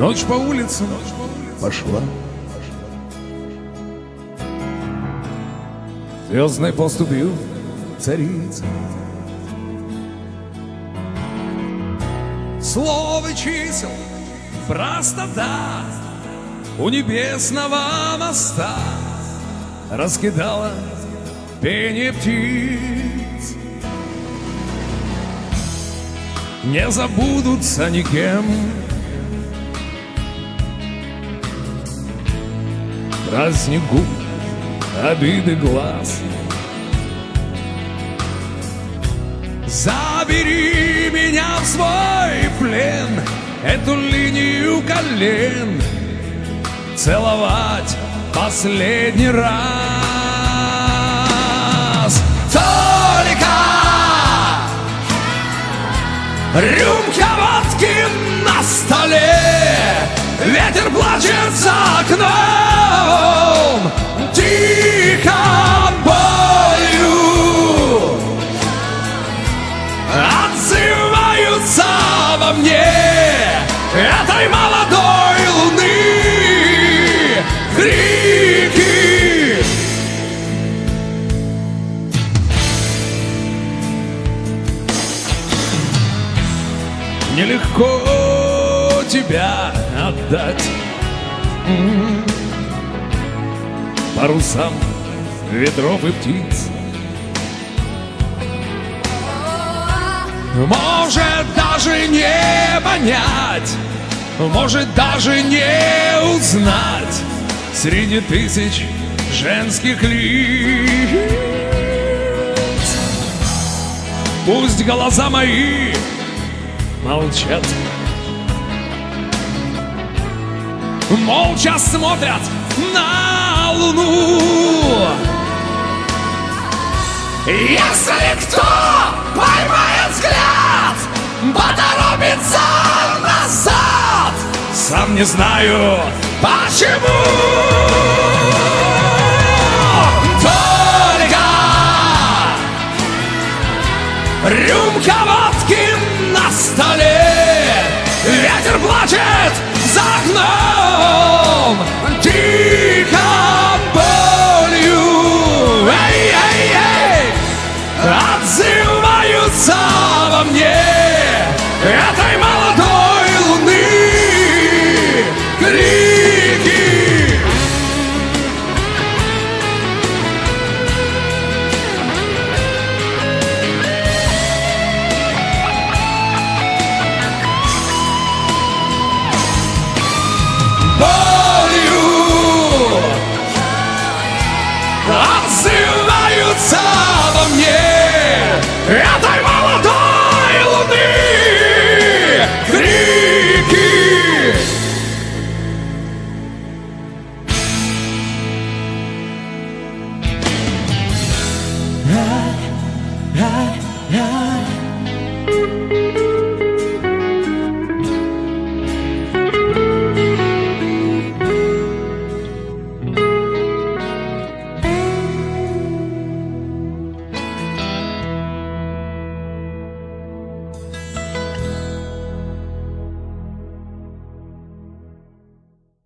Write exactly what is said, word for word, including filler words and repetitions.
Ночь по улицам пошла. Звездной поступью царица. Слово чисел, простота у небесного моста раскидала пение птиц. Не забудутся никем праздник губ, обиды глаз. Забери меня в свой плен, эту линию колен целовать последний раз. Только рюмка водки на столе, ветер плачет за окном, тихо болью отзываются во мне этой молодой луны крики. Нелегко тебя отдать парусам ветров и птиц. Может даже не понять, может даже не узнать среди тысяч женских лиц. Пусть глаза мои молчат, молча смотрят на луну. Если кто поймает взгляд, поторопится назад, сам не знаю почему. Только рюмка водки на столе, ветер плачет за окном, тихо болью эй-эй-эй отзываются во мне этой молодой луны крики. Отзываются во мне.